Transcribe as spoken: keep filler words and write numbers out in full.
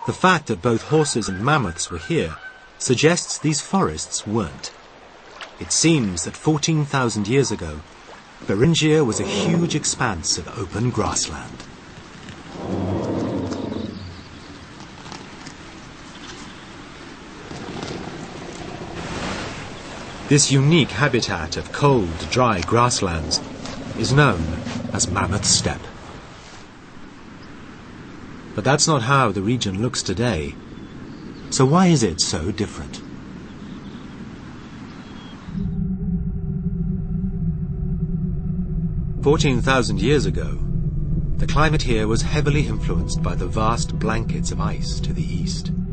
The fact that both horses and mammoths were here suggests these forests weren't. It seems that fourteen thousand years ago, Beringia was a huge expanse of open grassland. This unique habitat of cold, dry grasslands is known as Mammoth Steppe. But that's not how the region looks today. So why is it so different? fourteen thousand years ago, the climate here was heavily influenced by the vast blankets of ice to the east.